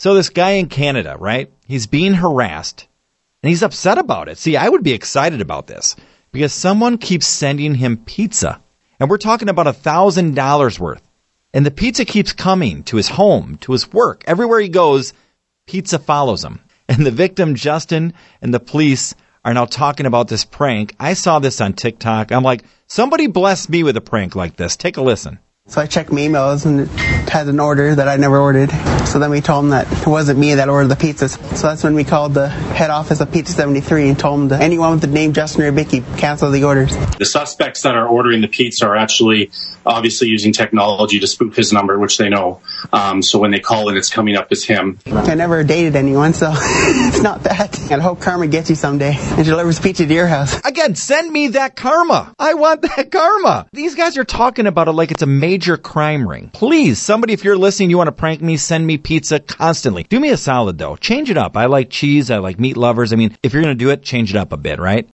So this guy in Canada, right? He's being harassed and he's upset about it. See, I would be excited about this because someone keeps sending him pizza. And we're talking about $1,000 worth. And the pizza keeps coming to his home, to his work. Everywhere he goes, pizza follows him. And the victim, Justin, and the police are now talking about this prank. I saw this on TikTok. I'm like, somebody bless me with a prank like this. Take a listen. So I checked my emails and it had an order that I never ordered. So then we told them that it wasn't me that ordered the pizzas. So that's when we called the head office of Pizza 73 and told them that anyone with the name Justin or Vicky cancel the orders. The suspects that are ordering the pizza are actually obviously using technology to spoof his number, which they know. So when they call it, it's coming up as him. I never dated anyone, so it's not that. And I hope karma gets you someday and delivers pizza to your house. Again, send me that karma. I want that karma. These guys are talking about it like it's a major crime ring. Please, somebody, if you're listening, you want to prank me, send me pizza constantly. Do me a solid, though. Change it up. I like cheese. I like meat lovers. I mean, if you're going to do it, change it up a bit, right?